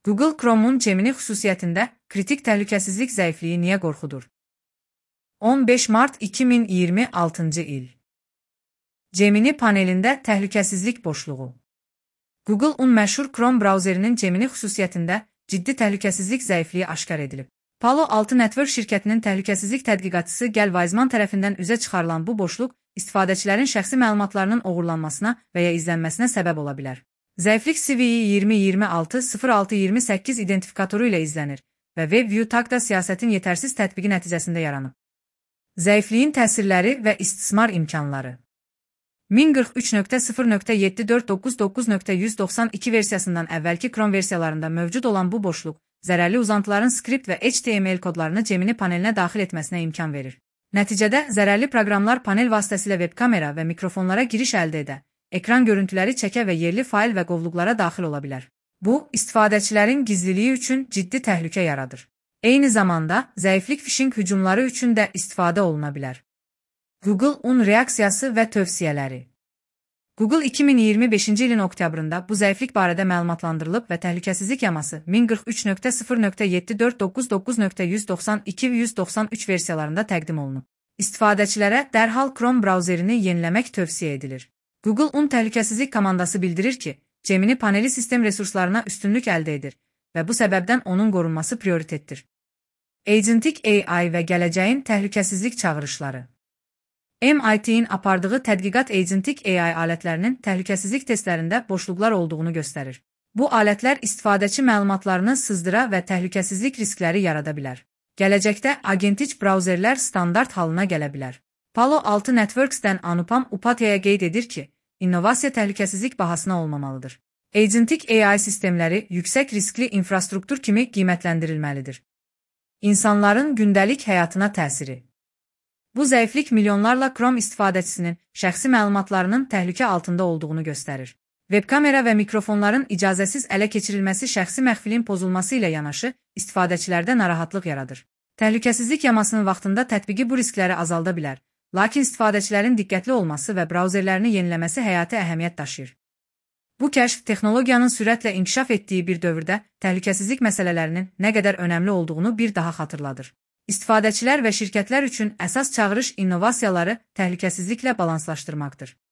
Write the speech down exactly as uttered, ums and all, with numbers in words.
Google Chrome'un Gemini xüsusiyyətində kritik təhlükəsizlik zəifliyi niyə qorxudur? on beş mart iki min iyirmi altıncı il. Gemini panelində təhlükəsizlik boşluğu. Google-un məşhur Chrome brauzerinin Gemini xüsusiyyətində ciddi təhlükəsizlik zəifliyi aşkar edilib. Palo Alto Network şirkətinin təhlükəsizlik tədqiqatçısı Gal Weisman tərəfindən üzə çıxarılan bu boşluq istifadəçilərin şəxsi məlumatlarının oğurlanmasına və ya izlənməsinə səbəb ola bilər. Zəiflik C V E iyirmi iyirmi altı sıfır altı iyirmi səkkiz identifikatoru ilə izlənir və WebView Tagda siyasətin yetərsiz tətbiqi nəticəsində yaranıb. Zəifliyin təsirləri və istismar imkanları. min qırx üç nöqtə sıfır nöqtə yeddi dörd doqquz doqquz nöqtə yüz doxsan iki versiyasından əvvəlki Chrome versiyalarında mövcud olan bu boşluq, zərərli uzantıların skript və H T M L kodlarını Gemini panelinə daxil etməsinə imkan verir. Nəticədə, zərərli proqramlar panel vasitəsilə web kamera və mikrofonlara giriş əldə edə, ekran görüntüləri çəkə və yerli fail və qovluqlara daxil ola bilər. Bu, istifadəçilərin gizliliyi üçün ciddi təhlükə yaradır. Eyni zamanda, zəiflik phishing hücumları üçün də istifadə oluna bilər. Google-un reaksiyası və tövsiyələri. Google iki min iyirmi beşinci ilin oktyabrında bu zəiflik barədə məlumatlandırılıb və təhlükəsizlik yaması min qırx üç nöqtə sıfır nöqtə yeddi dörd doqquz doqquz nöqtə yüz doxsan iki yüz doxsan üç versiyalarında təqdim olunub. İstifadəçilərə dərhal Chrome brauzerini yeniləmək tövsiyə edilir. Google-un təhlükəsizlik komandası bildirir ki, Gemini paneli sistem resurslarına üstünlük əldə edir və bu səbəbdən onun qorunması prioritetdir. Agentic A I və gələcəyin təhlükəsizlik çağırışları. M I T-in apardığı tədqiqat Agentic A I alətlərinin təhlükəsizlik testlərində boşluqlar olduğunu göstərir. Bu alətlər istifadəçi məlumatlarını sızdıra və təhlükəsizlik riskləri yarada bilər. Gələcəkdə agentic brauzerlər standart halına gələ bilər. Palo Alto Networks'dən Anupam Upadhyaya qeyd edir ki, innovasiya təhlükəsizlik bahasına olmamalıdır. Agentic A I sistemləri yüksək riskli infrastruktur kimi qiymətləndirilməlidir. İnsanların gündəlik həyatına təsiri. Bu zəiflik milyonlarla Chrome istifadəçisinin şəxsi məlumatlarının təhlükə altında olduğunu göstərir. Web kamera və mikrofonların icazəsiz ələ keçirilməsi şəxsi məxfilin pozulması ilə yanaşı, istifadəçilərdə narahatlıq yaradır. Təhlükəsizlik yamasının vaxtında tətbiqi bu riskləri azalda bilər, lakin istifadəçilərin diqqətli olması və brauzerlərini yeniləməsi həyati əhəmiyyət daşıyır. Bu kəşf texnologiyanın sürətlə inkişaf etdiyi bir dövrdə təhlükəsizlik məsələlərinin nə qədər önəmli olduğunu bir daha xatırladır. İstifadəçilər və şirkətlər üçün əsas çağırış innovasiyaları təhlükəsizliklə balanslaşdırmaqdır.